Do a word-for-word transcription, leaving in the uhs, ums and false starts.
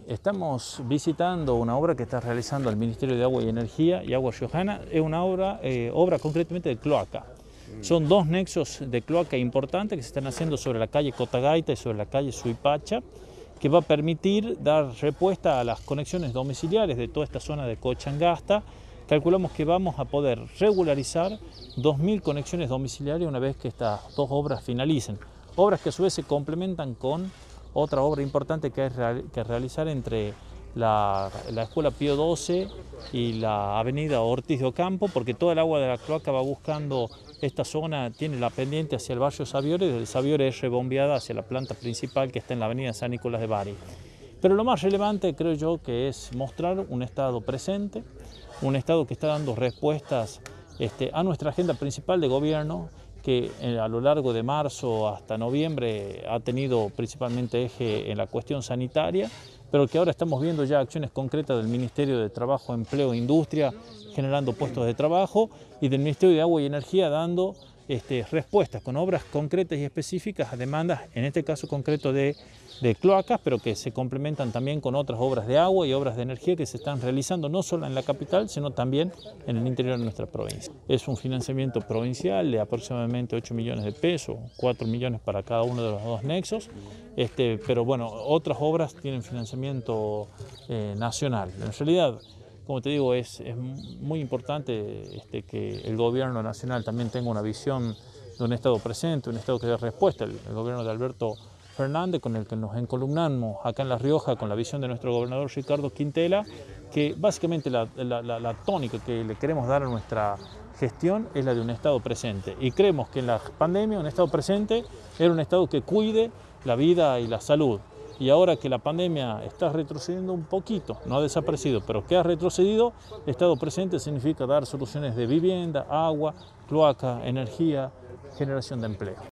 Estamos visitando una obra que está realizando el Ministerio de Agua y Energía y Agua Riojana. Es una obra, eh, obra concretamente de cloaca. Son dos nexos de cloaca importantes que se están haciendo sobre la calle Cotagaita y sobre la calle Suipacha, que va a permitir dar respuesta a las conexiones domiciliares de toda esta zona de Cochangasta. Calculamos que vamos a poder regularizar dos mil conexiones domiciliarias una vez que estas dos obras finalicen. Obras que a su vez se complementan con otra obra importante que es que realizar entre la, la Escuela Pío doce y la avenida Ortiz de Ocampo, porque toda el agua de la cloaca va buscando esta zona, tiene la pendiente hacia el barrio Saviore, y desde Saviore es rebombeada hacia la planta principal que está en la avenida San Nicolás de Bari. Pero lo más relevante creo yo que es mostrar un Estado presente, un Estado que está dando respuestas este, a nuestra agenda principal de gobierno, que a lo largo de marzo hasta noviembre ha tenido principalmente eje en la cuestión sanitaria, pero que ahora estamos viendo ya acciones concretas del Ministerio de Trabajo, Empleo e Industria generando puestos de trabajo y del Ministerio de Agua y Energía dando este, respuestas con obras concretas y específicas a demandas, en este caso concreto de, de cloacas, pero que se complementan también con otras obras de agua y obras de energía que se están realizando no solo en la capital, sino también en el interior de nuestra provincia. Es un financiamiento provincial de aproximadamente ocho millones de pesos, cuatro millones para cada uno de los dos nexos, este, pero bueno, otras obras tienen financiamiento eh, nacional. En realidad, como te digo, es, es muy importante este, que el gobierno nacional también tenga una visión de un Estado presente, un Estado que dé respuesta. El, el gobierno de Alberto Fernández, con el que nos encolumnamos acá en La Rioja, con la visión de nuestro gobernador Ricardo Quintela, que básicamente la, la, la, la tónica que le queremos dar a nuestra gestión es la de un Estado presente. Y creemos que en la pandemia un Estado presente era un Estado que cuide la vida y la salud. Y ahora que la pandemia está retrocediendo un poquito, no ha desaparecido, pero que ha retrocedido, Estado presente significa dar soluciones de vivienda, agua, cloaca, energía, generación de empleo.